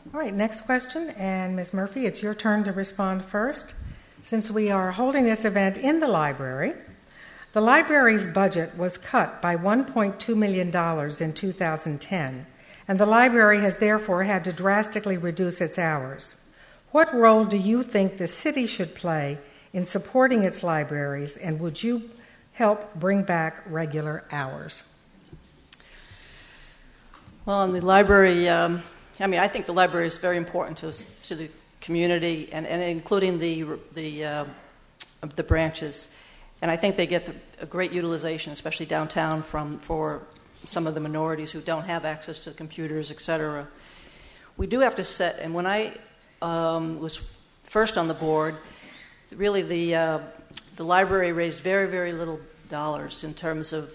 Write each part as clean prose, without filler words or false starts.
All right, next question. And Ms. Murphy, it's your turn to respond first. Since we are holding this event in the library's budget was cut by $1.2 million in 2010, and the library has therefore had to drastically reduce its hours. What role do you think the city should play in supporting its libraries, and would you help bring back regular hours? Well, in the library, I think the library is very important to the community, and including the branches. And I think they get a great utilization, especially downtown, for some of the minorities who don't have access to computers, et cetera. We do have to set, and when I was first on the board, really the library raised very, very little dollars in terms of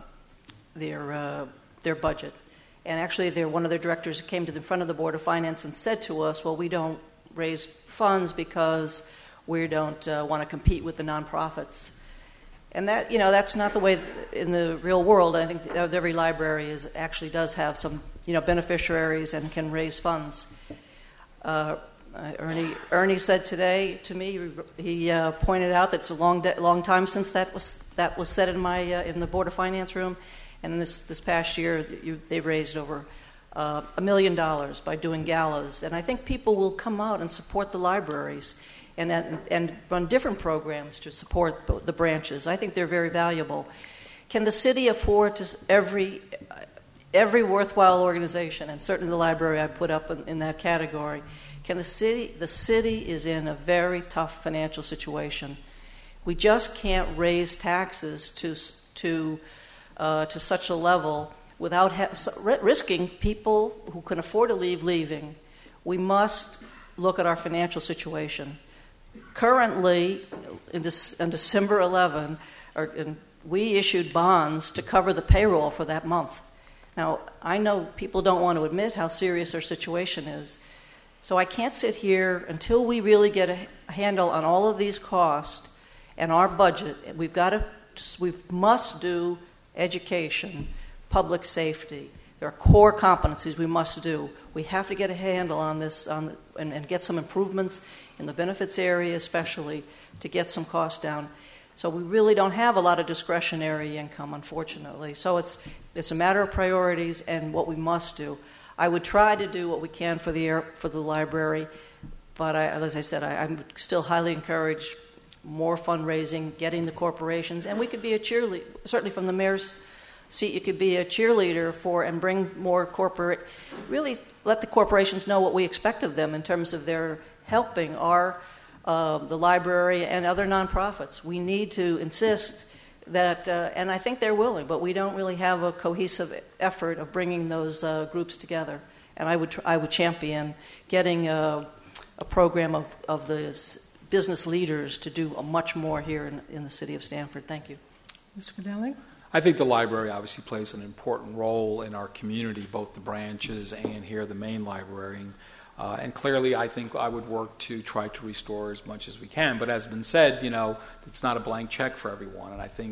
their budget. And actually, one of their directors came to the front of the Board of Finance and said to us, well, we don't raise funds because we don't want to compete with the nonprofits. And that, that's not the way in the real world. I think every library actually does have some, beneficiaries and can raise funds. Ernie said today to me, he pointed out that it's a long time since that was said in the Board of Finance room, and in this past year they've raised over $1 million by doing galas, and I think people will come out and support the libraries and run different programs to support the branches. I think they're very valuable. Can the city afford to every worthwhile organization, and certainly the library I put up in that category? Can the city is in a very tough financial situation. We just can't raise taxes to such a level without risking people who can afford to leaving. We must look at our financial situation. Currently, in December 11, we issued bonds to cover the payroll for that month. Now, I know people don't want to admit how serious our situation is. So I can't sit here until we really get a handle on all of these costs and our budget. We must do education, public safety. There are core competencies we must do. We have to get a handle on this and get some improvements in the benefits area especially to get some costs down. So we really don't have a lot of discretionary income, unfortunately. So it's a matter of priorities and what we must do. I would try to do what we can for the library, but as I said, I'm still highly encourage more fundraising, getting the corporations, and we could be a cheerleader. Certainly from the mayor's seat, you could be a cheerleader and bring more really let the corporations know what we expect of them in terms of their helping the library and other nonprofits. We need to insist that, and I think they're willing, but we don't really have a cohesive effort of bringing those groups together. And I would champion getting a program of the business leaders to do much more here in the city of Stamford. Thank you. Mr. Cadelli? I think the library obviously plays an important role in our community, both the branches and here the main library. And clearly, I think I would work to try to restore as much as we can. But as has been said, it's not a blank check for everyone. And I think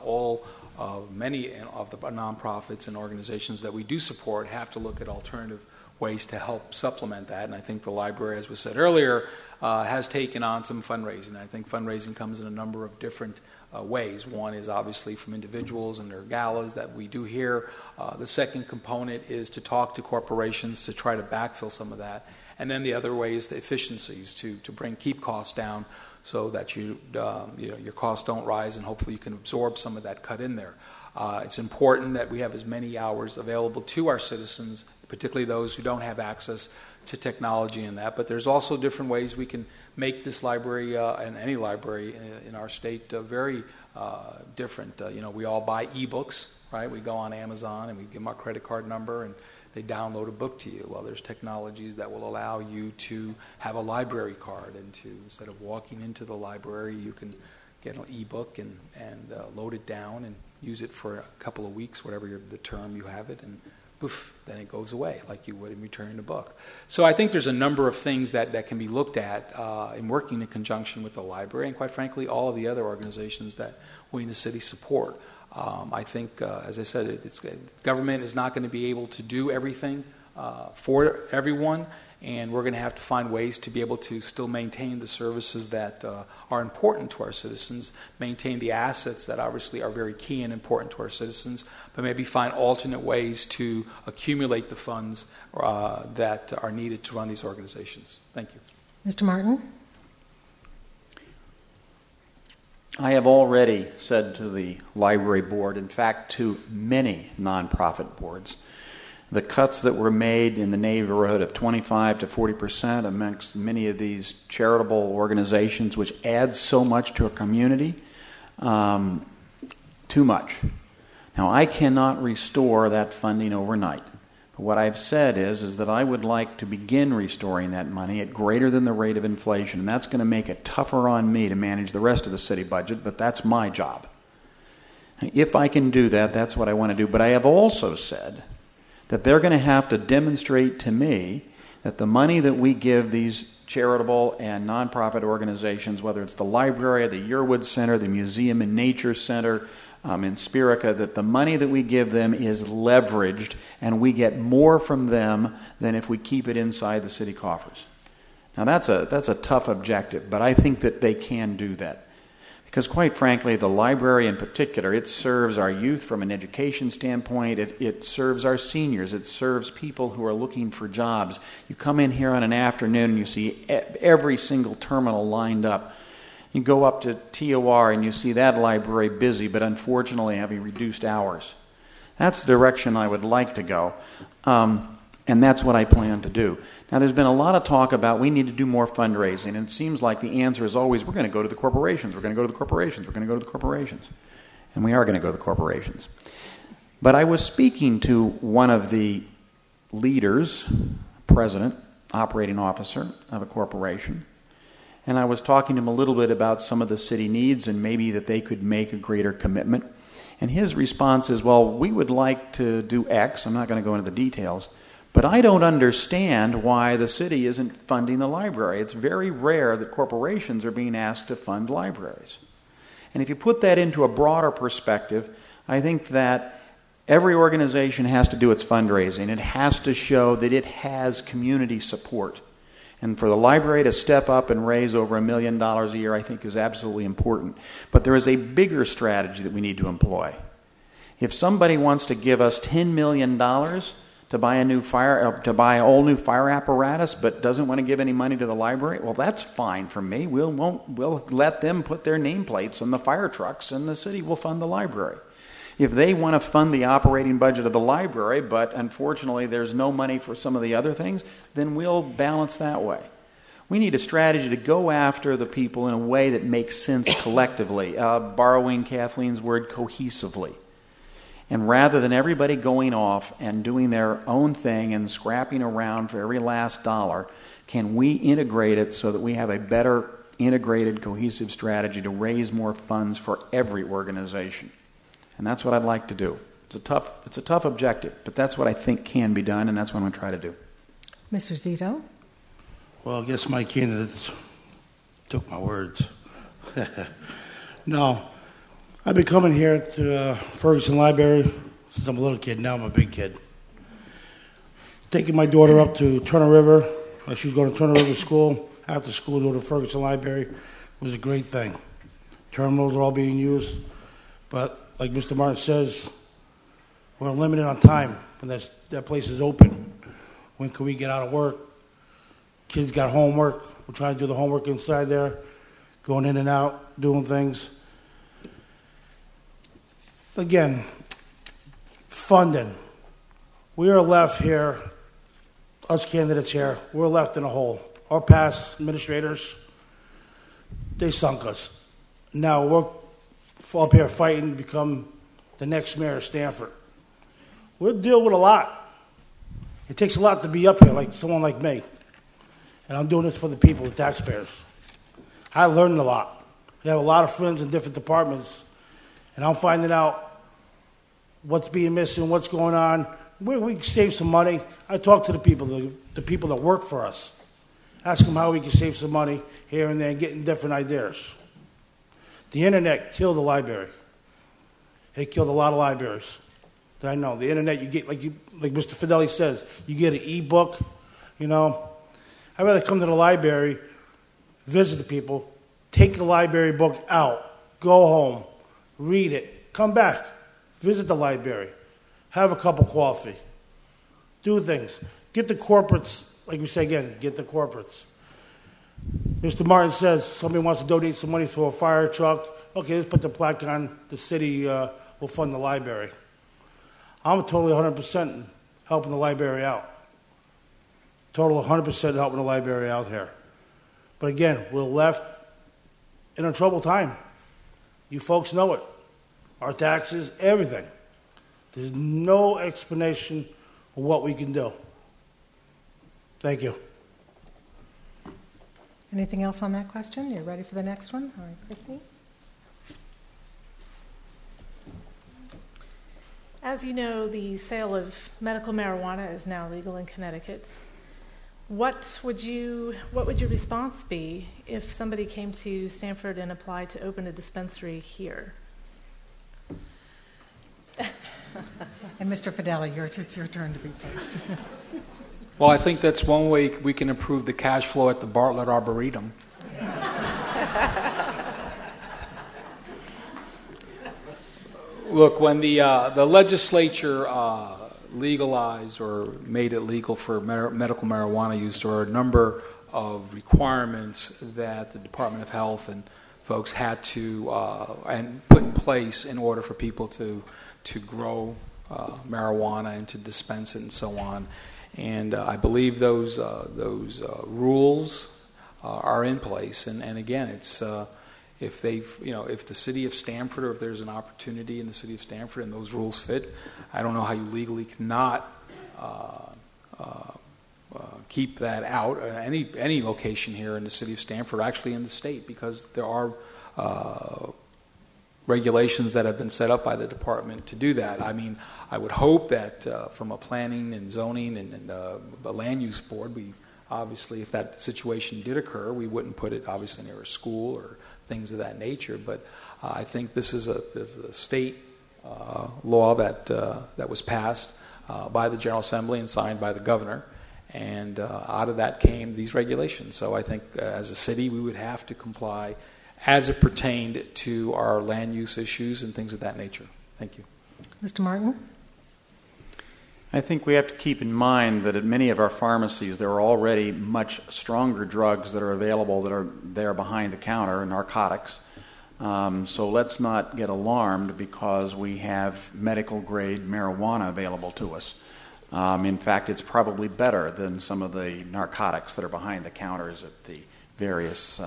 many of the nonprofits and organizations that we do support have to look at alternative ways to help supplement that. And I think the library, as was said earlier, has taken on some fundraising. I think fundraising comes in a number of different ways. One is obviously from individuals and their galas that we do here. The second component is to talk to corporations to try to backfill some of that. And then the other way is the efficiencies to keep costs down so that your costs don't rise, and hopefully you can absorb some of that cut in there. It's important that we have as many hours available to our citizens, particularly those who don't have access to technology and that. But there's also different ways we can make this library and any library in our state very different. We all buy e-books, right? We go on Amazon and we give them our credit card number and they download a book to you. Well, there's technologies that will allow you to have a library card, and instead of walking into the library, you can get an e-book and load it down and use it for a couple of weeks, whatever the term you have it, and poof, then it goes away like you would in returning a book. So I think there's a number of things that can be looked at in working in conjunction with the library and, quite frankly, all of the other organizations that we in the city support. I think, as I said, government is not going to be able to do everything for everyone, and we're going to have to find ways to be able to still maintain the services that are important to our citizens, maintain the assets that obviously are very key and important to our citizens, but maybe find alternate ways to accumulate the funds that are needed to run these organizations. Thank you. Mr. Martin? I have already said to the library board, in fact to many nonprofit boards, the cuts that were made in the neighborhood of 25 to 40% amongst many of these charitable organizations, which adds so much to a community, too much. Now, I cannot restore that funding overnight. But what I've said is that I would like to begin restoring that money at greater than the rate of inflation, and that's going to make it tougher on me to manage the rest of the city budget, but that's my job. If I can do that, that's what I want to do. But I have also said that they're going to have to demonstrate to me that the money that we give these charitable and nonprofit organizations, whether it's the library, the Yearwood Center, the Museum and Nature Center, in Spirica, that the money that we give them is leveraged and we get more from them than if we keep it inside the city coffers. Now that's a tough objective, but I think that they can do that. Because quite frankly, the library in particular, it serves our youth from an education standpoint. It serves our seniors. It serves people who are looking for jobs. You come in here on an afternoon and you see every single terminal lined up. You go up to TOR and you see that library busy, but unfortunately having reduced hours. That's the direction I would like to go, and that's what I plan to do. Now, there's been a lot of talk about we need to do more fundraising, and it seems like the answer is always we're going to go to the corporations, we're going to go to the corporations, we're going to go to the corporations. And we are going to go to the corporations. But I was speaking to one of the leaders, president, operating officer of a corporation, and I was talking to him a little bit about some of the city needs and maybe that they could make a greater commitment. And his response is, well, we would like to do X. I'm not going to go into the details. But I don't understand why the city isn't funding the library. It's very rare that corporations are being asked to fund libraries. And if you put that into a broader perspective, I think that every organization has to do its fundraising. It has to show that it has community support. And for the library to step up and raise over $1 million a year, I think is absolutely important. But there is a bigger strategy that we need to employ. If somebody wants to give us $10 million to buy all new fire apparatus, but doesn't want to give any money to the library, well, that's fine for me. We'll let them put their nameplates on the fire trucks, and the city will fund the library. If they want to fund the operating budget of the library, but unfortunately there's no money for some of the other things, then we'll balance that way. We need a strategy to go after the people in a way that makes sense collectively, borrowing Kathleen's word, cohesively. And rather than everybody going off and doing their own thing and scrapping around for every last dollar, can we integrate it so that we have a better integrated, cohesive strategy to raise more funds for every organization? And that's what I'd like to do. It's a tough objective, but that's what I think can be done, and that's what I'm going to try to do. Mr. Zito? Well, I guess my candidates took my words. No, I've been coming here to Ferguson Library since I'm a little kid. Now I'm a big kid. Taking my daughter up to Turner River. She was going to Turner River School. After school, go to Ferguson Library. Was a great thing. Terminals are all being used, but like Mr. Martin says, we're limited on time when that place is open. When can we get out of work? Kids got homework. We're trying to do the homework inside there, going in and out, doing things. Again, funding. We are left here, us candidates here, we're left in a hole. Our past administrators, they sunk us. Now we're up here fighting to become the next mayor of Stamford. We'll deal with a lot. It takes a lot to be up here, like someone like me. And I'm doing this for the people, the taxpayers. I learned a lot. I have a lot of friends in different departments, and I'm finding out what's being missing, what's going on, where we can save some money. I talk to the people that work for us. Ask them how we can save some money here and there and getting different ideas. The internet killed the library. It killed a lot of libraries. I know the internet. You get like Mr. Fideli says, you get an e-book. You know, I'd rather come to the library, visit the people, take the library book out, go home, read it, come back, visit the library, have a cup of coffee, do things, get the corporates. Like we say again, get the corporates. Mr. Martin says somebody wants to donate some money for a fire truck. Okay, let's put the plaque on. The city will fund the library. I'm totally 100% helping the library out. Total 100% helping the library out here. But again, we're left in a troubled time. You folks know it. Our taxes, everything. There's no explanation of what we can do. Thank you. Anything else on that question? You're ready for the next one? All right, Christine. As you know, the sale of medical marijuana is now legal in Connecticut. What would your response be if somebody came to Stamford and applied to open a dispensary here? And Mr. Fideli, it's your turn to be first. Well, I think that's one way we can improve the cash flow at the Bartlett Arboretum. Look, when the legislature legalized or made it legal for medical marijuana use, there were a number of requirements that the Department of Health and folks had to and put in place in order for people to grow marijuana and to dispense it and so on. And I believe those rules are in place. And again, it's if the city of Stamford, or if there's an opportunity in the city of Stamford and those rules fit, I don't know how you legally cannot keep that out. Any location here in the city of Stamford, actually in the state, because there are regulations that have been set up by the department to do that. I mean, I would hope that from a planning and zoning and the land use board, we obviously, if that situation did occur, we wouldn't put it obviously near a school or things of that nature. But I think this is a state law that was passed by the General Assembly and signed by the governor, and out of that came these regulations. So I think as a city, we would have to comply as it pertained to our land use issues and things of that nature. Thank you. Mr. Martin? I think we have to keep in mind that at many of our pharmacies there are already much stronger drugs that are available that are there behind the counter, narcotics. So let's not get alarmed because we have medical-grade marijuana available to us. In fact, it's probably better than some of the narcotics that are behind the counters at the various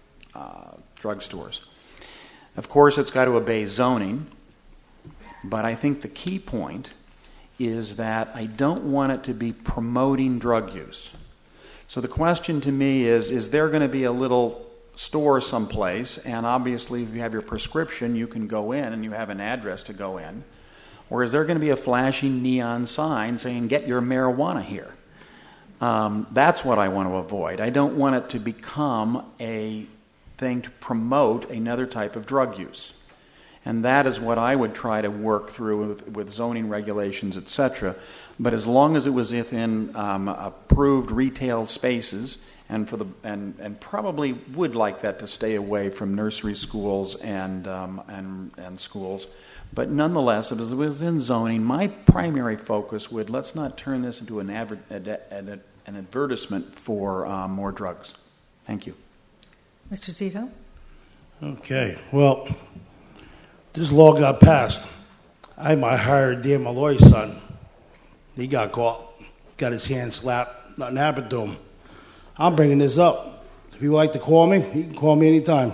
drugstores. Of course, it's got to obey zoning, but I think the key point is that I don't want it to be promoting drug use. So the question to me is there going to be a little store someplace, and obviously if you have your prescription, you can go in and you have an address to go in, or is there going to be a flashing neon sign saying, get your marijuana here? That's what I want to avoid. I don't want it to become a thing to promote another type of drug use. And that is what I would try to work through with zoning regulations, etc. But as long as it was within approved retail spaces, and probably would like that to stay away from nursery schools and schools. But nonetheless, if it was in zoning, my primary focus would let's not turn this into an advertisement for more drugs. Thank you. Mr. Zito? Okay, well, this law got passed. I might hire Dan Malloy's son. He got caught, got his hand slapped, nothing happened to him. I'm bringing this up. If you would like to call me, you can call me anytime.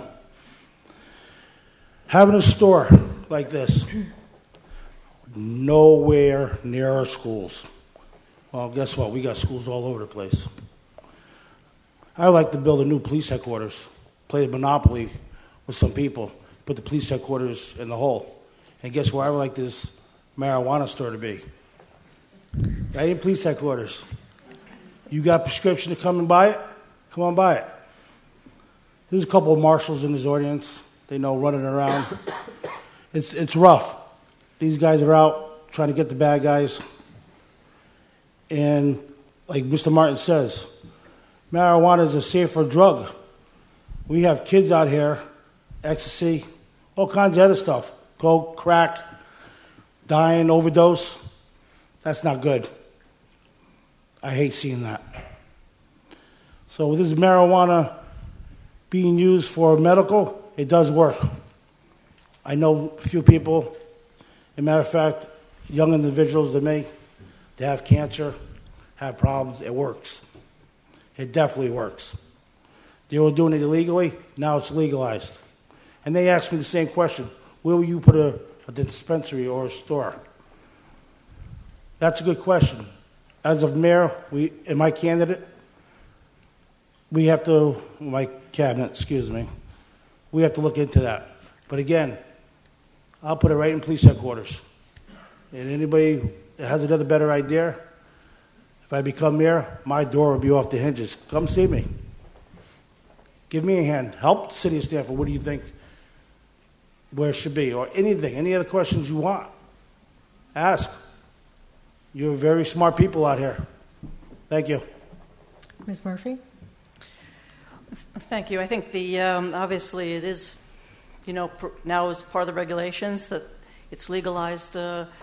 Having a store like this, nowhere near our schools. Well, guess what? We got schools all over the place. I would like to build a new police headquarters, play Monopoly with some people, put the police headquarters in the hole. And guess where I would like this marijuana store to be? Right in police headquarters. You got prescription to come and buy it? Come on, buy it. There's a couple of marshals in this audience. They know running around. It's rough. These guys are out trying to get the bad guys. And like Mr. Martin says, marijuana is a safer drug. We have kids out here, ecstasy, all kinds of other stuff, coke, crack, dying, overdose. That's not good. I hate seeing that. So with this marijuana being used for medical, it does work. I know a few people, as a matter of fact, young individuals that they have cancer, have problems. It works. It definitely works. They were doing it illegally, now it's legalized. And they asked me the same question, where will you put a dispensary or a store? That's a good question. As of mayor, and my candidate, my cabinet, we have to look into that. But again, I'll put it right in police headquarters. And anybody that has another better idea, if I become mayor, my door will be off the hinges. Come see me. Give me a hand. Help the city of Stamford. What do you think where it should be? Or anything, any other questions you want. Ask. You're very smart people out here. Thank you. Ms. Murphy? Thank you. I think obviously it is, now as part of the regulations that it's legalized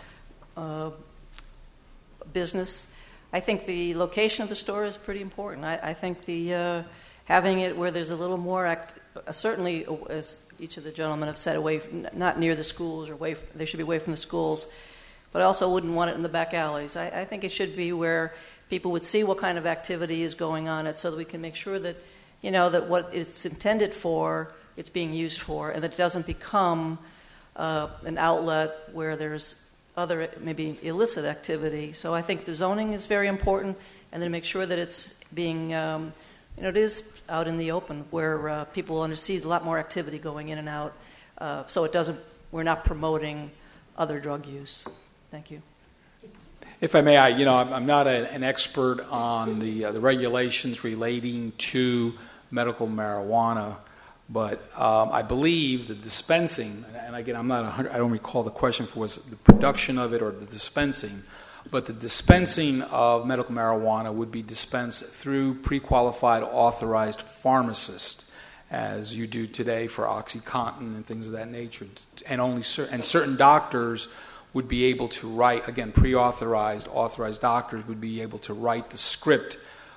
business. I think the location of the store is pretty important. I think having it where there's a little more, certainly as each of the gentlemen have said, not near the schools or they should be away from the schools, but I also wouldn't want it in the back alleys. I think it should be where people would see what kind of activity is going on, so that we can make sure that, that what it's intended for, it's being used for, and that it doesn't become an outlet where there's other maybe illicit activity. So I think the zoning is very important, and then make sure that it's being, it is out in the open where people will see a lot more activity going in and out. So we're not promoting other drug use. Thank you. If I may, I'm not an expert on the regulations relating to medical marijuana, but I believe the dispensing, and again, I don't recall the question if it was the production of it or the dispensing, but the dispensing of medical marijuana would be dispensed through pre-qualified authorized pharmacists, as you do today for OxyContin and things of that nature, and certain doctors would be able to write, again, authorized doctors would be able to write the script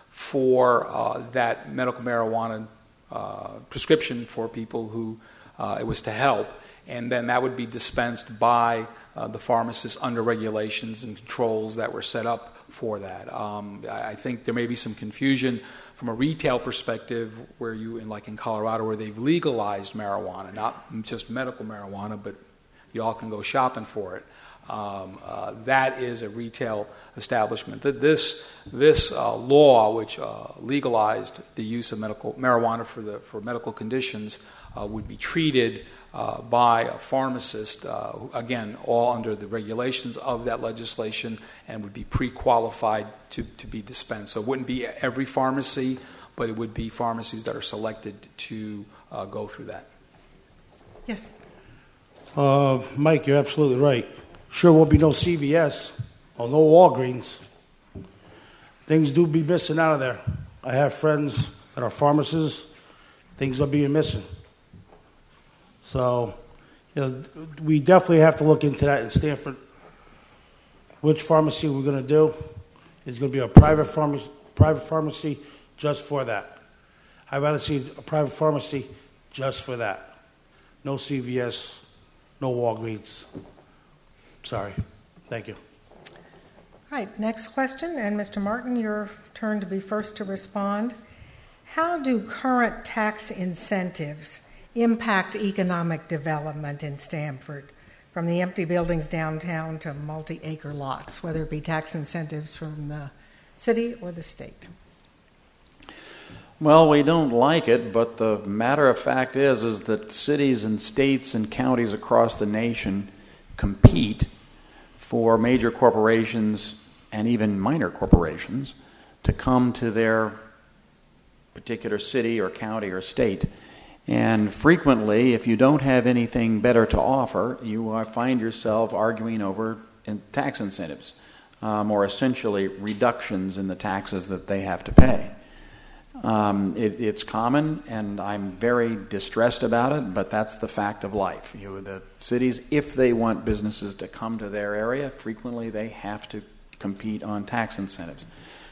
for that medical marijuana prescription for people who it was to help, and then that would be dispensed by the pharmacist under regulations and controls that were set up for that. I think there may be some confusion from a retail perspective where in Colorado, where they've legalized marijuana, not just medical marijuana, but you all can go shopping for it. That is a retail establishment. This law, which legalized the use of medical marijuana for medical conditions, would be treated by a pharmacist, again, all under the regulations of that legislation, and would be pre-qualified to be dispensed. So it wouldn't be every pharmacy, but it would be pharmacies that are selected to go through that. Yes. Mike, you're absolutely right. Sure won't be no CVS or no Walgreens. Things do be missing out of there. I have friends that are pharmacists. Things are being missing. So, we definitely have to look into that in Stamford. Which pharmacy we're going to do is going to be a private pharmacy just for that. I'd rather see a private pharmacy just for that. No CVS, no Walgreens. Sorry. Thank you. All right, next question, and Mr. Martin, your turn to be first to respond. How do current tax incentives impact economic development in Stamford, from the empty buildings downtown to multi-acre lots, whether it be tax incentives from the city or the state? Well, we don't like it, but the matter of fact is that cities and states and counties across the nation compete for major corporations and even minor corporations to come to their particular city or county or state. And frequently, if you don't have anything better to offer, you find yourself arguing over tax incentives, or essentially reductions in the taxes that they have to pay. It's common, and I'm very distressed about it, but that's the fact of life. The cities, if they want businesses to come to their area, frequently they have to compete on tax incentives.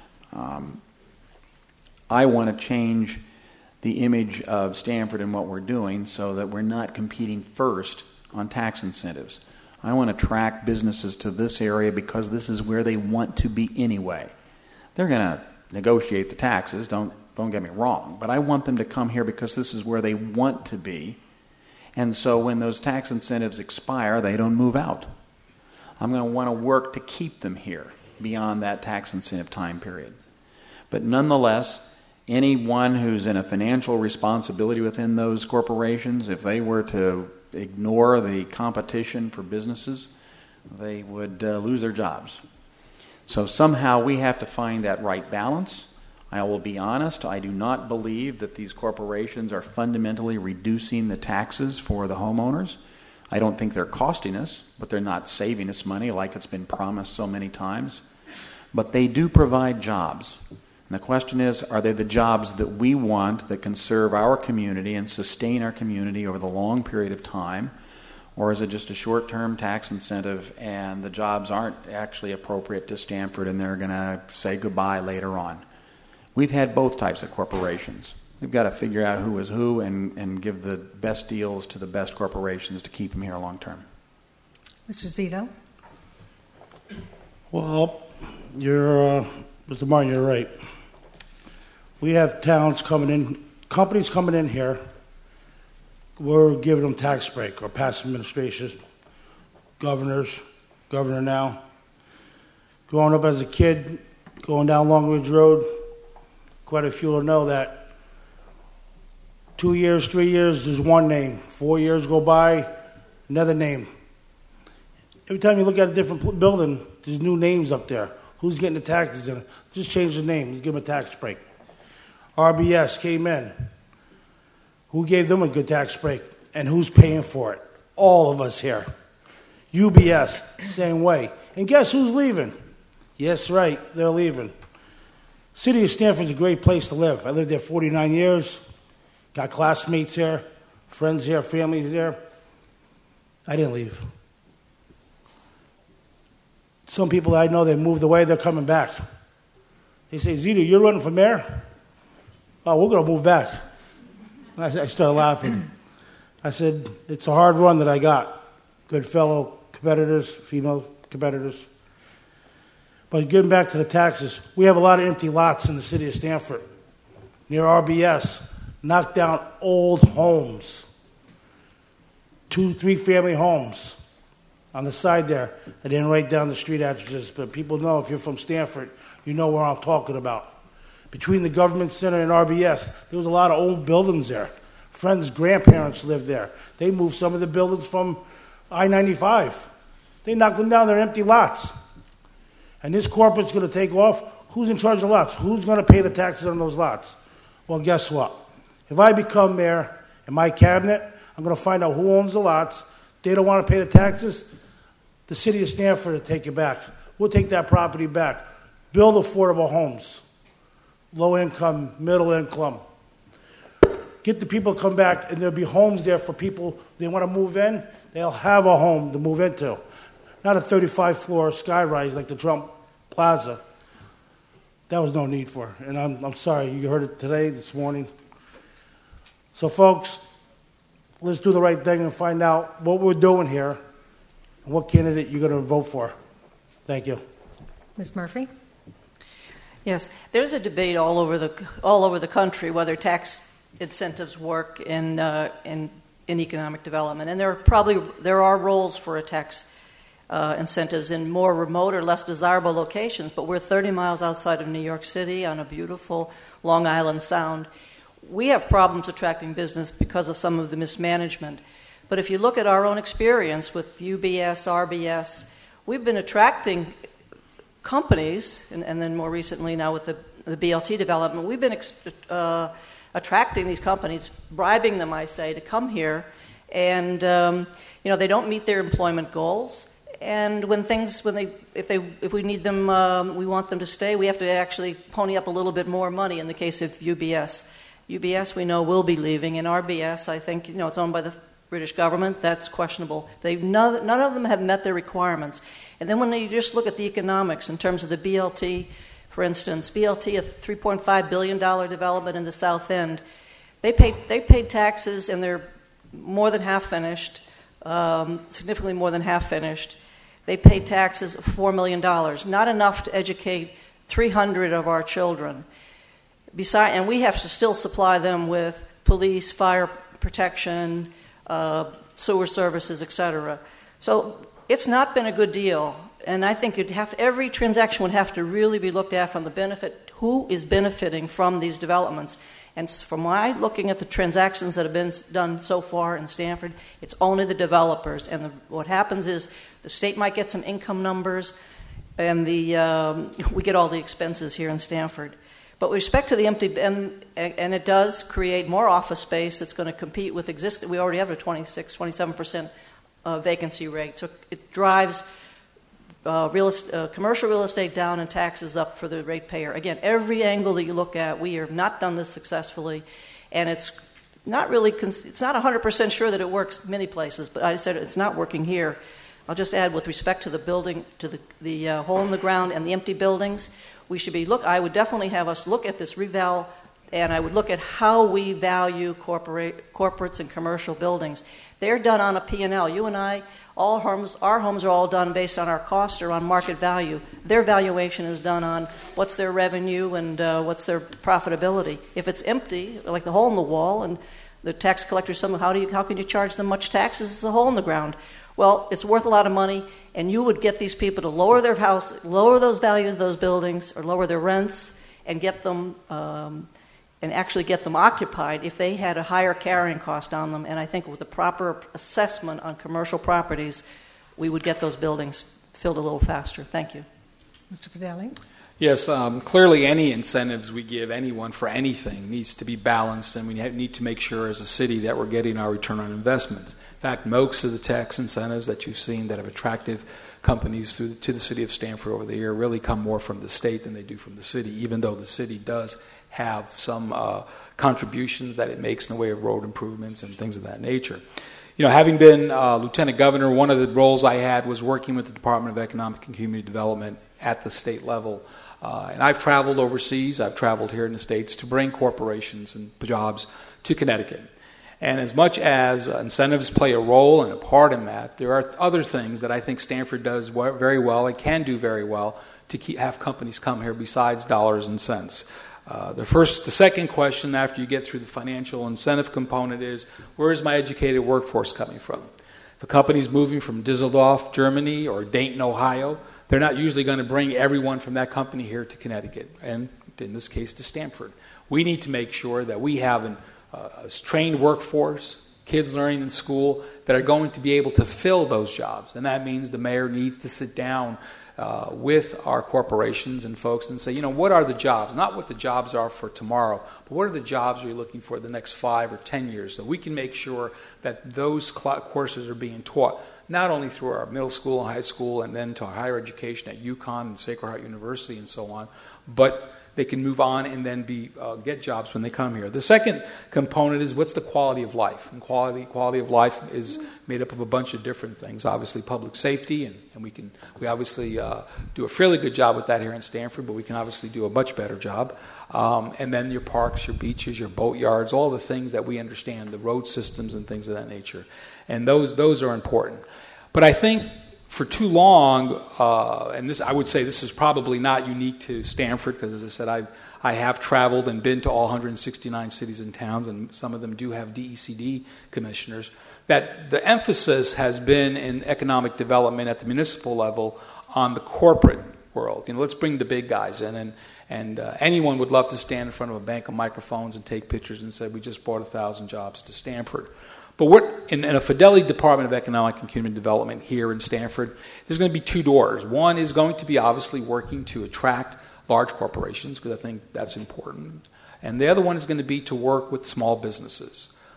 I want to change the image of Stamford and what we're doing so that we're not competing first on tax incentives. I want to attract businesses to this area because this is where they want to be anyway. They're going to negotiate the taxes, don't get me wrong, but I want them to come here because this is where they want to be. And so when those tax incentives expire, they don't move out. I'm going to want to work to keep them here beyond that tax incentive time period. But nonetheless, anyone who's in a financial responsibility within those corporations, if they were to ignore the competition for businesses, they would lose their jobs. So somehow we have to find that right balance. I will be honest, I do not believe that these corporations are fundamentally reducing the taxes for the homeowners. I don't think they're costing us, but they're not saving us money like it's been promised so many times. But they do provide jobs. And the question is, are they the jobs that we want that can serve our community and sustain our community over the long period of time? Or is it just a short-term tax incentive and the jobs aren't actually appropriate to Stamford and they're going to say goodbye later on? We've had both types of corporations. We've got to figure out who is who and give the best deals to the best corporations to keep them here long term. Mr. Zito? Well, Mr. Martin, you're right. We have towns coming in, companies coming in here. We're giving them tax break, or past administrations, governor now. Growing up as a kid, going down Long Ridge Road, quite a few will know that 2 years, 3 years, there's one name. 4 years go by, another name. Every time you look at a different building, there's new names up there. Who's getting the taxes in? Just change the name. Just give them a tax break. RBS came in. Who gave them a good tax break? And who's paying for it? All of us here. UBS, same way. And guess who's leaving? Yes, right, they're leaving. City of Stamford's a great place to live. I lived there 49 years. Got classmates here, friends here, families here. I didn't leave. Some people I know, they moved away, they're coming back. They say, Zito, you're running for mayor? Oh, we're going to move back. I started laughing. I said, it's a hard run that I got. Good fellow competitors, female competitors. But getting back to the taxes, we have a lot of empty lots in the city of Stamford. Near RBS, knocked down old homes. 2, 3 family homes. On the side there, I didn't write down the street addresses, but people know if you're from Stamford, you know where I'm talking about. Between the government center and RBS, there was a lot of old buildings there. Friends' grandparents lived there. They moved some of the buildings from I-95. They knocked them down. They're empty lots. And this corporate's going to take off. Who's in charge of the lots? Who's going to pay the taxes on those lots? Well, guess what? If I become mayor in my cabinet, I'm going to find out who owns the lots. They don't want to pay the taxes. The city of Stamford will take it back. We'll take that property back. Build affordable homes. Low income, middle income. Get the people to come back, and there'll be homes there for people. They want to move in, they'll have a home to move into. Not a 35-floor skyrise like the Trump Plaza. That was no need for. And I'm sorry, you heard it today, this morning. So, folks, let's do the right thing and find out what we're doing here and what candidate you're going to vote for. Thank you. Ms. Murphy? Yes, there's a debate all over the country whether tax incentives work in economic development, and there are roles for a tax incentives in more remote or less desirable locations. But we're 30 miles outside of New York City on a beautiful Long Island Sound. We have problems attracting business because of some of the mismanagement. But if you look at our own experience with UBS, RBS, we've been attracting companies, and then more recently now with the BLT development, we've been attracting these companies, bribing them, I say, to come here. And, they don't meet their employment goals. And if we need them, we want them to stay, we have to actually pony up a little bit more money in the case of UBS. UBS, we know, will be leaving, and RBS, I think, it's owned by the British government. That's questionable. None of them have met their requirements. And then when you just look at the economics in terms of the BLT, for instance, BLT, a $3.5 billion development in the South End, they paid taxes, and they're more than half finished, significantly more than half finished. They paid taxes of $4 million, not enough to educate 300 of our children. And we have to still supply them with police, fire protection, sewer services, etc. So it's not been a good deal, and I think every transaction would have to really be looked at from the benefit, who is benefiting from these developments. And from my looking at the transactions that have been done so far in Stamford, it's only the developers. And what happens is the state might get some income numbers, and we get all the expenses here in Stamford. But with respect to the empty, and it does create more office space that's going to compete with existing. We already have a 27% vacancy rate. So it drives commercial real estate down and taxes up for the ratepayer. Again, every angle that you look at, we have not done this successfully, and it's not 100% sure that it works many places, but I said it's not working here. I'll just add, with respect to the building, to the hole in the ground and the empty buildings, I would definitely have us look at this reval, and I would look at how we value corporates and commercial buildings. They're done on a P&L. You and I, our homes are all done based on our cost or on market value. Their valuation is done on what's their revenue and what's their profitability. If it's empty, like the hole in the wall, and the tax collector says, how can you charge them much taxes? It's a hole in the ground. Well, it's worth a lot of money, and you would get these people to lower their house, lower those values of those buildings, or lower their rents, and get them actually get them occupied if they had a higher carrying cost on them. And I think with the proper assessment on commercial properties, we would get those buildings filled a little faster. Thank you. Mr. Fedeli? Yes, clearly any incentives we give anyone for anything needs to be balanced, and we need to make sure as a city that we're getting our return on investments. In fact, most of the tax incentives that you've seen that have attracted companies to the city of Stamford over the year really come more from the state than they do from the city, even though the city does have some contributions that it makes in the way of road improvements and things of that nature. Having been Lieutenant Governor, one of the roles I had was working with the Department of Economic and Community Development at the state level. And I've traveled overseas, I've traveled here in the States to bring corporations and jobs to Connecticut. And as much as incentives play a role and a part in that, there are other things that I think Stamford does very well and can do very well to have companies come here besides dollars and cents. The second question after you get through the financial incentive component is, where is my educated workforce coming from? If a company's moving from Düsseldorf, Germany, or Dayton, Ohio, they're not usually going to bring everyone from that company here to Connecticut, and in this case to Stamford. We need to make sure that we have a trained workforce, kids learning in school, that are going to be able to fill those jobs. And that means the mayor needs to sit down with our corporations and folks and say, what are the jobs? Not what the jobs are for tomorrow, but what are the jobs you're looking for the next 5 or 10 years, so we can make sure that those courses are being taught, not only through our middle school and high school and then to our higher education at UConn and Sacred Heart University and so on, but they can move on and then get jobs when they come here. The second component is, what's the quality of life? And quality of life is made up of a bunch of different things. Obviously, public safety, and we obviously do a fairly good job with that here in Stamford, but we can obviously do a much better job. And then your parks, your beaches, your boat yards, all the things that we understand, the road systems and things of that nature. And those are important. But I think for too long, and this, I would say this is probably not unique to Stamford, because as I said, I have traveled and been to all 169 cities and towns, and some of them do have DECD commissioners, that the emphasis has been in economic development at the municipal level on the corporate world. Let's bring the big guys in, and anyone would love to stand in front of a bank of microphones and take pictures and say, we just brought 1,000 jobs to Stamford. But in a Fedeli Department of Economic and Community Development here in Stamford, there's going to be two doors. One is going to be obviously working to attract large corporations, because I think that's important. And the other one is going to be to work with small businesses.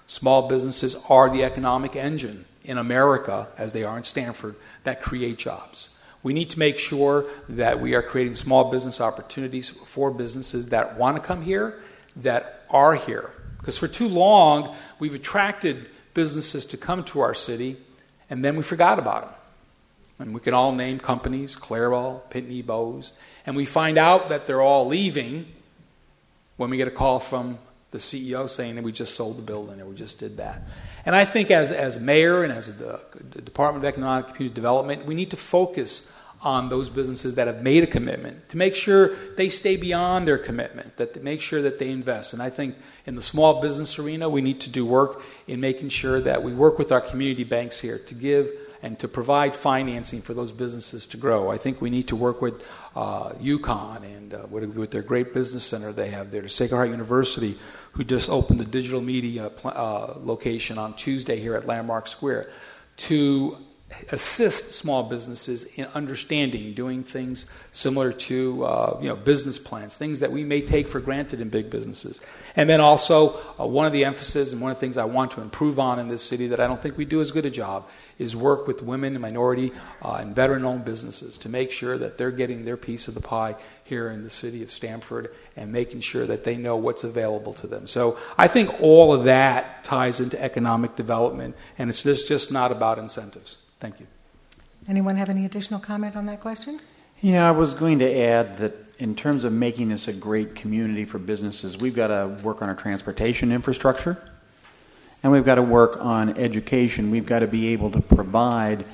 Small businesses are the economic engine in America, as they are in Stamford, that create jobs. We need to make sure that we are creating small business opportunities for businesses that want to come here, that are here. Because for too long, we've attracted businesses to come to our city, and then we forgot about them. And we can all name companies, Clairol, Pitney Bowes, and we find out that they're all leaving when we get a call from the CEO saying that we just sold the building or we just did that. And I think as mayor and as the Department of Economic and Community Development, we need to focus on those businesses that have made a commitment to make sure they stay beyond their commitment, that make sure that they invest. And I think in the small business arena, we need to do work in making sure that we work with our community banks here to give and to provide financing for those businesses to grow. I think we need to work with UConn and with their great business center they have there, to Sacred Heart University, who just opened a digital media location on Tuesday here at Landmark Square, to assist small businesses in understanding, doing things similar to business plans, things that we may take for granted in big businesses. And then also, one of the emphasis and one of the things I want to improve on in this city that I don't think we do as good a job is work with women and minority and veteran-owned businesses to make sure that they're getting their piece of the pie here in the city of Stamford and making sure that they know what's available to them. So I think all of that ties into economic development, and it's just not about incentives. Thank you. Anyone have any additional comment on that question? Yeah, I was going to add that in terms of making this a great community for businesses, we've got to work on our transportation infrastructure, and we've got to work on education. We've got to be able to provide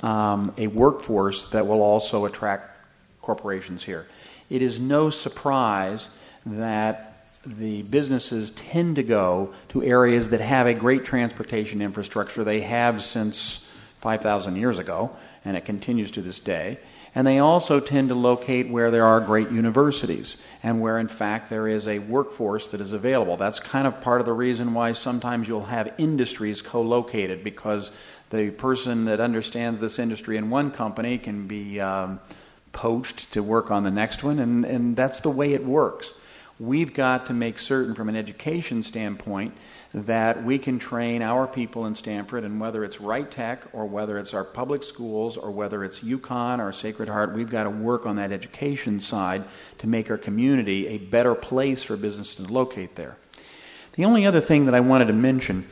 a workforce that will also attract corporations here. It is no surprise that the businesses tend to go to areas that have a great transportation infrastructure. They have since 5,000 years ago, and it continues to this day. And they also tend to locate where there are great universities and where, in fact, there is a workforce that is available. That's kind of part of the reason why sometimes you'll have industries co-located, because the person that understands this industry in one company can be poached to work on the next one, and that's the way it works. We've got to make certain from an education standpoint that we can train our people in Stamford, and whether it's Right Tech or whether it's our public schools or whether it's UConn or Sacred Heart, we've got to work on that education side to make our community a better place for business to locate there. The only other thing that I wanted to mention,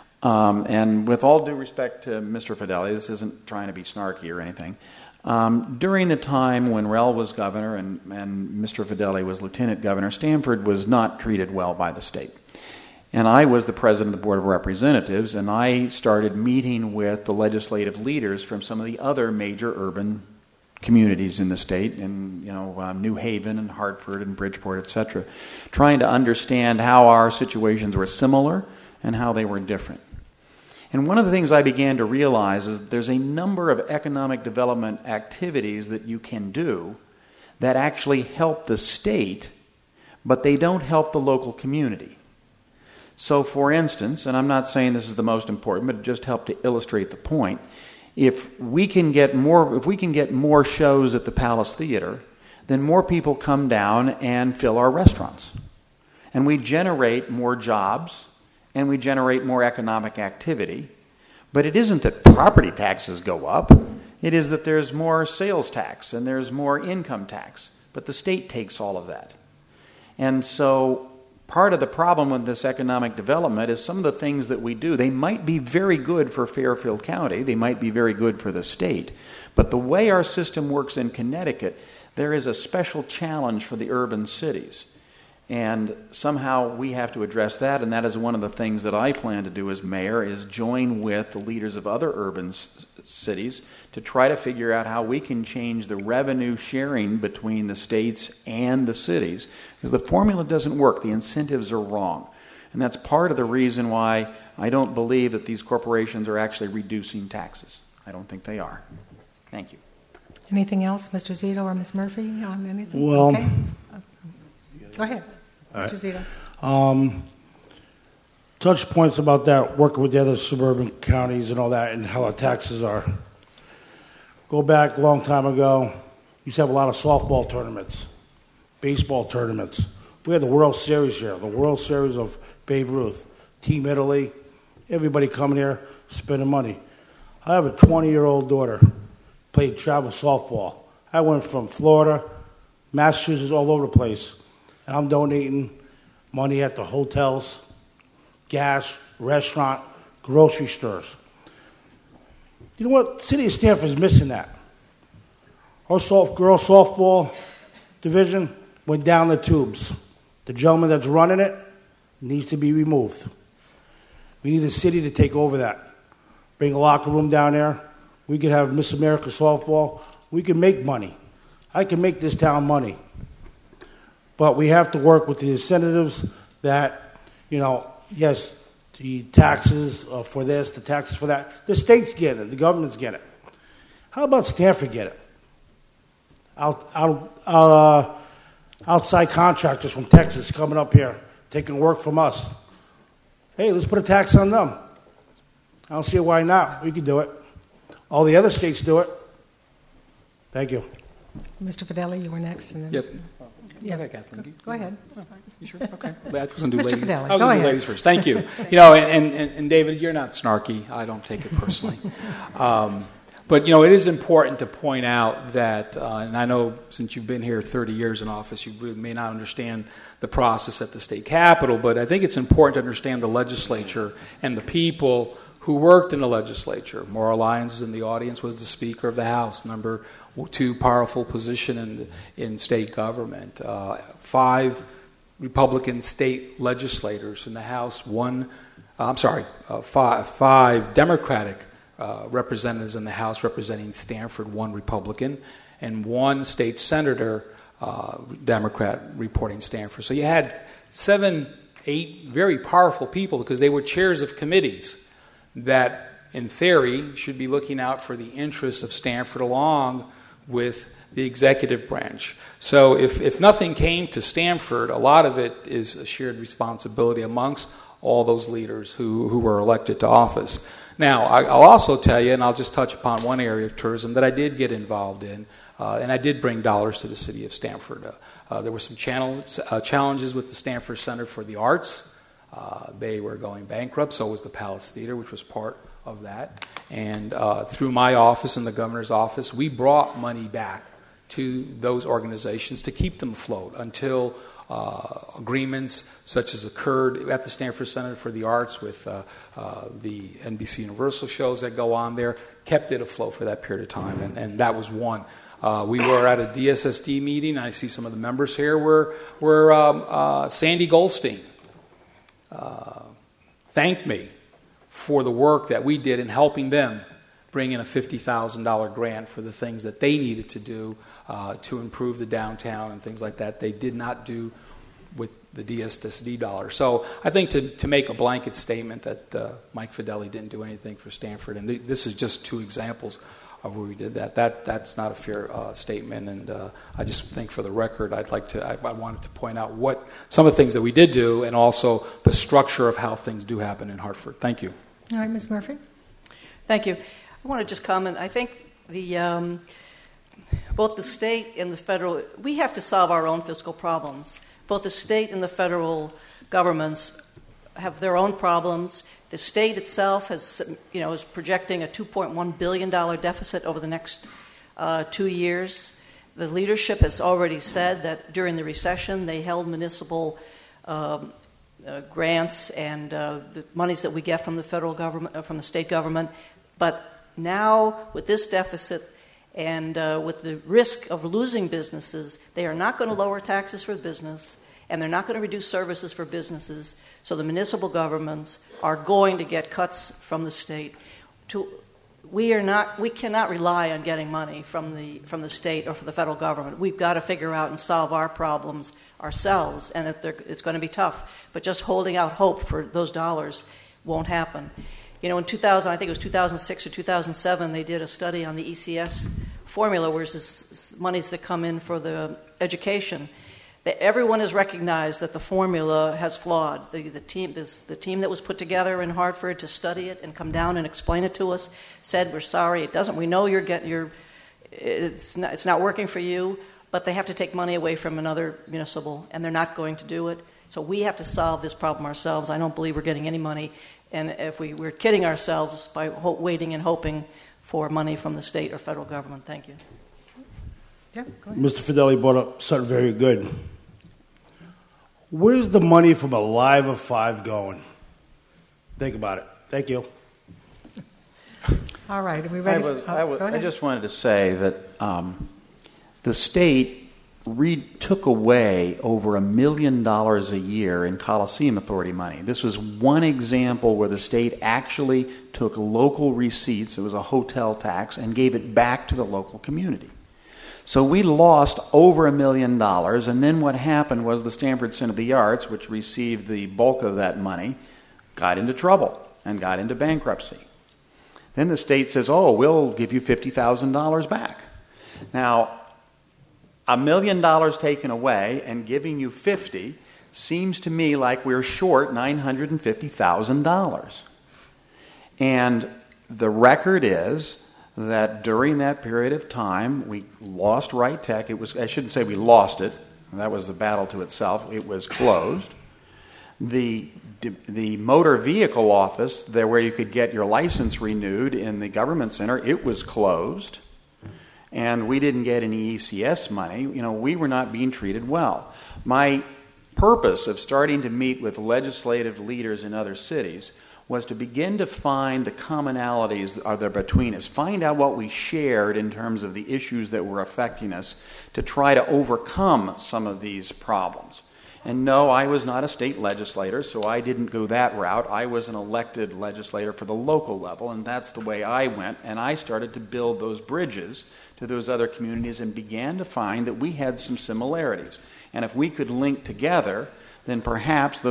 and with all due respect to Mr. Fedeli, this isn't trying to be snarky or anything, during the time when Rel was governor and Mr. Fedeli was lieutenant governor, Stamford was not treated well by the state. And I was the president of the Board of Representatives, and I started meeting with the legislative leaders from some of the other major urban communities in the state, in New Haven and Hartford and Bridgeport, etc., trying to understand how our situations were similar and how they were different. And one of the things I began to realize is that there's a number of economic development activities that you can do that actually help the state, but they don't help the local community. So, for instance, and I'm not saying this is the most important, but it just helped to illustrate the point, if we can get more shows at the Palace Theater, then more people come down and fill our restaurants. And we generate more jobs, and we generate more economic activity. But it isn't that property taxes go up. It is that there's more sales tax and there's more income tax. But the state takes all of that. And so part of the problem with this economic development is some of the things that we do, they might be very good for Fairfield County, they might be very good for the state, but the way our system works in Connecticut, there is a special challenge for the urban cities. And somehow we have to address that, and that is one of the things that I plan to do as mayor, is join with the leaders of other urban cities to try to figure out how we can change the revenue sharing between the states and the cities. Because the formula doesn't work. The incentives are wrong. And that's part of the reason why I don't believe that these corporations are actually reducing taxes. I don't think they are. Thank you. Anything else, Mr. Zito or Ms. Murphy, on anything? Well, okay. Go ahead, Mr. Zito. Touch points about that, working with the other suburban counties and all that, and how our taxes are. Go back a long time ago, we used to have a lot of softball tournaments, baseball tournaments. We had the World Series here, the World Series of Babe Ruth, Team Italy, everybody coming here spending money. I have a 20-year-old daughter, played travel softball. I went from Florida, Massachusetts, all over the place. And I'm donating money at the hotels, gas, restaurant, grocery stores. You know what? The city of Stamford is missing that. Our girls softball division went down the tubes. The gentleman that's running it needs to be removed. We need the city to take over that. Bring a locker room down there. We could have Miss America softball. We can make money. I can make this town money. But we have to work with the incentives that, yes, the taxes for this, the taxes for that. The state's getting it. The government's getting it. How about Stamford get it? Outside contractors from Texas coming up here, taking work from us. Hey, let's put a tax on them. I don't see why not. We can do it. All the other states do it. Thank you. Mr. Fedeli, you were next. And then Yes. Yeah. Go ahead. You sure? Okay. I was going to do Mr. ladies. Fedeli, I was go going to do ahead. ladies first. Thank you. And David, you're not snarky. I don't take it personally. But, it is important to point out that, and I know since you've been here 30 years in office, you really may not understand the process at the state capitol, but I think it's important to understand the legislature and the people who worked in the legislature. Maura Lyons is in the audience, was the Speaker of the House, number 2 powerful position in state government. 5 Republican state legislators in the House, 5 Democratic representatives in the House representing Stamford, 1 Republican, and 1 state senator, Democrat, reporting Stamford. So you had 7, 8 very powerful people because they were chairs of committees that, in theory, should be looking out for the interests of Stamford along with the executive branch. So if nothing came to Stamford, a lot of it is a shared responsibility amongst all those leaders who were elected to office. Now, I'll also tell you, and I'll just touch upon one area of tourism that I did get involved in, and I did bring dollars to the city of Stamford. There were some challenges with the Stamford Center for the Arts. They were going bankrupt, so was the Palace Theater, which was part of that. And through my office and the governor's office, we brought money back to those organizations to keep them afloat until agreements such as occurred at the Stamford Center for the Arts with the NBC Universal shows that go on there, kept it afloat for that period of time, and that was one. We were at a DSSD meeting. I see some of the members here. Where Sandy Goldstein thanked me for the work that we did in helping them bring in a $50,000 grant for the things that they needed to do to improve the downtown and things like that. They did not do with the DSSD dollar. So I think to make a blanket statement that Mike Fedeli didn't do anything for Stamford, and this is just 2 examples of where we did that's not a fair statement. And I just think for the record, I wanted to point out what some of the things that we did do and also the structure of how things do happen in Hartford. Thank you. All right, Ms. Murphy. Thank you. I want to just comment. I think both the state and the federal, we have to solve our own fiscal problems. Both the state and the federal governments have their own problems. The state itself is projecting a $2.1 billion deficit over the next 2 years. The leadership has already said that during the recession they held municipal grants and the monies that we get from the federal government, from the state government. But now with this deficit and with the risk of losing businesses, they are not going to lower taxes for business, and they're not going to reduce services for businesses. So the municipal governments are going to get cuts from the state. We cannot rely on getting money from the state or from the federal government. We've got to figure out and solve our problems ourselves, and it's going to be tough. But just holding out hope for those dollars won't happen. In 2000, I think it was 2006 or 2007, they did a study on the ECS formula, where it's monies that come in for the education. That everyone has recognized that the formula has flawed. The team that was put together in Hartford to study it and come down and explain it to us said, "We're sorry, it doesn't. We know it's not working for you, but they have to take money away from another municipal, and they're not going to do it. So we have to solve this problem ourselves. I don't believe we're getting any money and if we're kidding ourselves by waiting and hoping for money from the state or federal government. Thank you. Yeah, go ahead. Mr. Fideli brought up something very good. Where's the money from Alive of 5 going? Think about it. Thank you. All right, are we ready? Go I ahead. just wanted to say that the state took away over $1 million a year in Coliseum Authority money. This was one example where the state actually took local receipts, it was a hotel tax, and gave it back to the local community. So we lost over $1 million, and then what happened was the Stanford Center of the Arts, which received the bulk of that money, got into trouble and got into bankruptcy. Then the state says, oh, we'll give you $50,000 back. Now, $1 million taken away and giving you 50 seems to me like we're short $950,000. And the record is that during that period of time, we lost Wright Tech. I shouldn't say we lost it. That was the battle to itself. It was closed. The motor vehicle office, there where you could get your license renewed in the government center, it was closed. And we didn't get any ECS money. We were not being treated well. My purpose of starting to meet with legislative leaders in other cities was to begin to find the commonalities that are there between us, find out what we shared in terms of the issues that were affecting us to try to overcome some of these problems. And no, I was not a state legislator, so I didn't go that route. I was an elected legislator for the local level, and that's the way I went. And I started to build those bridges to those other communities and began to find that we had some similarities. And if we could link together, then perhaps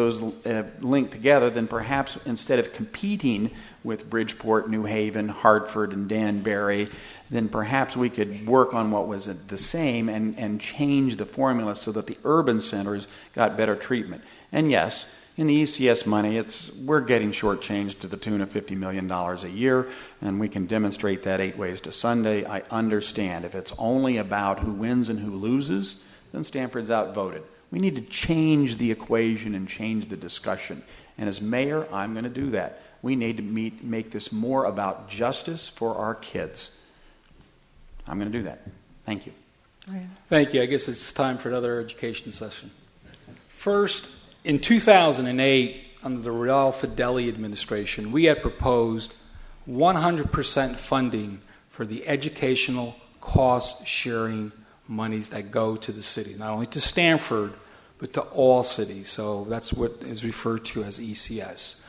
instead of competing with Bridgeport, New Haven, Hartford, and Danbury, then perhaps we could work on what was the same and change the formula so that the urban centers got better treatment. And yes, in the ECS money, we're getting shortchanged to the tune of $50 million a year, and we can demonstrate that 8 ways to Sunday. I understand. If it's only about who wins and who loses, then Stanford's outvoted. We need to change the equation and change the discussion. And as mayor, I'm going to do that. We need to make this more about justice for our kids. I'm going to do that. Thank you. Thank you. I guess it's time for another education session. First, in 2008, under the Real Fideli administration, we had proposed 100% funding for the educational cost-sharing monies that go to the cities, not only to Stanford, but to all cities. So that's what is referred to as ECS.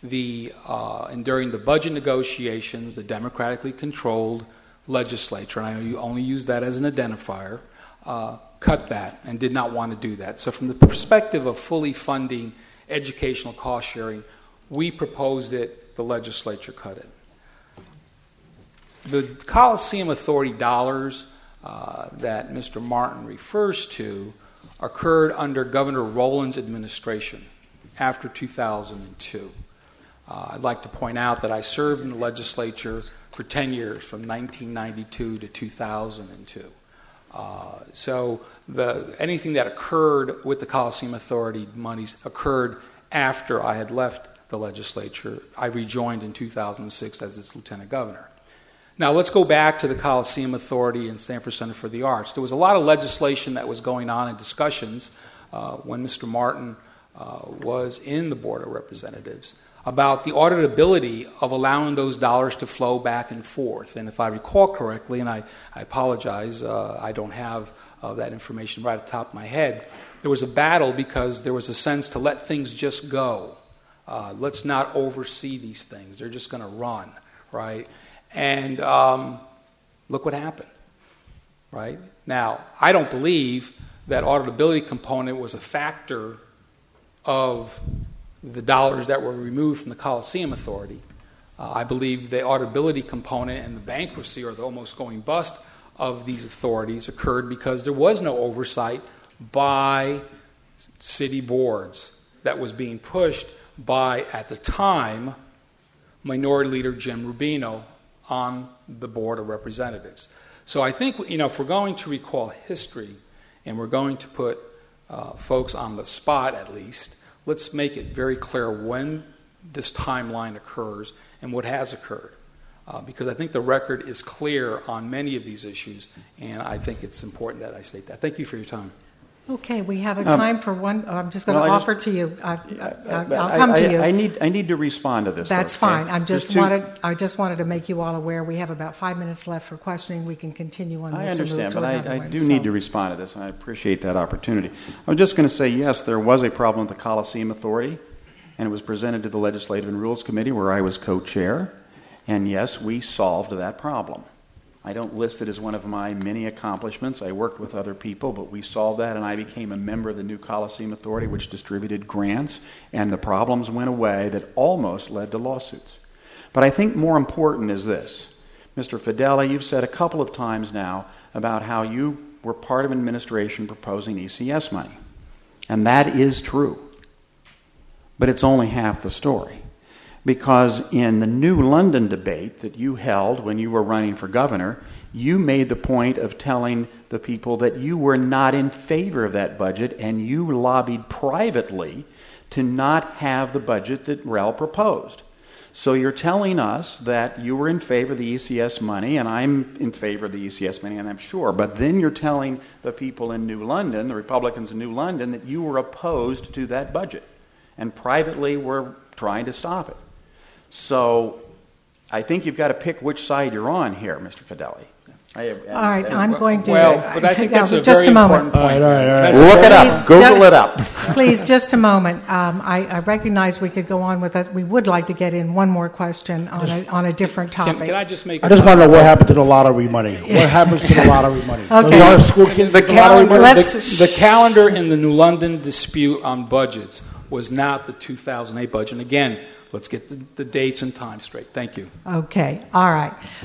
And during the budget negotiations, the democratically controlled legislature, and I only use that as an identifier, cut that and did not want to do that. So from the perspective of fully funding educational cost sharing, we proposed it, the legislature cut it. The Coliseum Authority dollars that Mr. Martin refers to occurred under Governor Rowland's administration after 2002. I'd like to point out that I served in the legislature for 10 years, from 1992 to 2002. So anything that occurred with the Coliseum Authority monies occurred after I had left the legislature. I rejoined in 2006 as its lieutenant governor. Now let's go back to the Coliseum Authority and Stanford Center for the Arts. There was a lot of legislation that was going on in discussions when Mr. Martin was in the Board of Representatives about the auditability of allowing those dollars to flow back and forth. And if I recall correctly, and I apologize, I don't have that information right at the top of my head, there was a battle because there was a sense to let things just go. Let's not oversee these things. They're just going to run, right? And look what happened, right? Now, I don't believe that auditability component was a factor of the dollars that were removed from the Coliseum Authority. I believe the auditability component and the bankruptcy or the almost going bust of these authorities occurred because there was no oversight by city boards that was being pushed by, at the time, Minority Leader Jim Rubino on the Board of Representatives. So I think, if we're going to recall history and we're going to put folks on the spot at least, let's make it very clear when this timeline occurs and what has occurred. Because I think the record is clear on many of these issues, and I think it's important that I state that. Thank you for your time. Okay, we have a time for one. I'm just going to offer to you. I'll come to you. I need to respond to this. That's though, okay? fine. I just wanted to make you all aware. We have about 5 minutes left for questioning. We can continue on this. I understand, or move to but I another do one, need to respond to this, and I appreciate that opportunity. I was just going to say, yes, there was a problem with the Coliseum Authority, and it was presented to the Legislative and Rules Committee, where I was co-chair, and yes, we solved that problem. I don't list it as one of my many accomplishments. I worked with other people, but we solved that, and I became a member of the new Coliseum Authority, which distributed grants, and the problems went away that almost led to lawsuits. But I think more important is this. Mr. Fedeli, you've said a couple of times now about how you were part of an administration proposing ECS money. And that is true. But it's only half the story. Because in the New London debate that you held when you were running for governor, you made the point of telling the people that you were not in favor of that budget, and you lobbied privately to not have the budget that Rel proposed. So you're telling us that you were in favor of the ECS money, and I'm in favor of the ECS money, and I'm sure. But then you're telling the people in New London, the Republicans in New London, that you were opposed to that budget, and privately were trying to stop it. So I think you've got to pick which side you're on here, Mr. Fedeli. All right, I'm going to... Well, but I think that's a just very a moment. important point. All right. Look it up. Google it up. Please, just a moment. I recognize we could go on with it. We would like to get in one more question on a different topic. Can I just make I just want to know what happened to the lottery money. What happens to the lottery money? Okay. Our school kids the get the lottery money? the calendar in the New London dispute on budgets was not the 2008 budget. And again, let's get the dates and times straight. Thank you. Okay, all right.